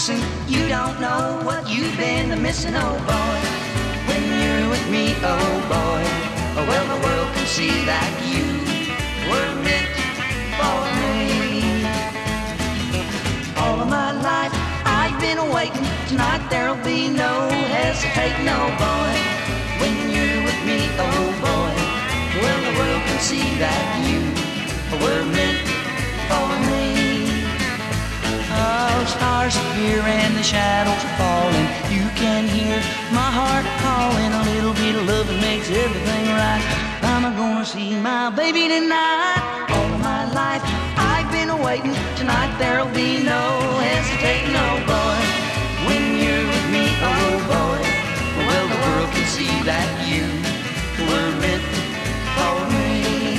Listen, you don't know what you've been missing, oh boy. When you're with me, oh boy, oh well, the world can see that you were meant for me. All of my life I've been waiting. Tonight there'll be no hesitating, oh boy. When you're with me, oh boy, well, the world can see that you were meant for me. Oh, stars appear and the shadows are falling. You can hear my heart calling. A little bit of love makes everything right. I'm gonna see my baby tonight. All of my life I've been waiting. Tonight there'll be no hesitating, oh boy. When you're with me, oh boy, well, the world can see that you were meant for me.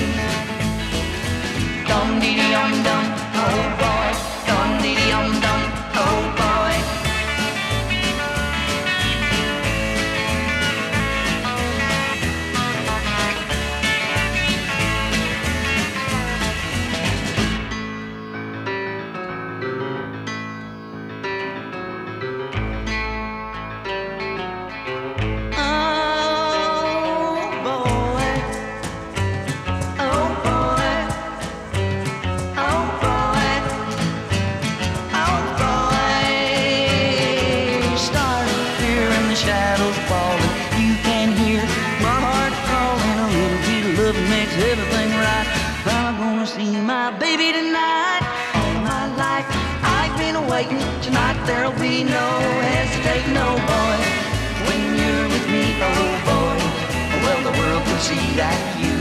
Dum dee dee dum dum, oh boy. Dum dee dee dum dum, oh boy. Shadows falling, you can hear my heart calling. A little bit of love makes everything right. I'm gonna see my baby tonight. All my life I've been waiting. Tonight there'll be no hesitating, oh boy. When you're with me, oh boy, well, the world can see that you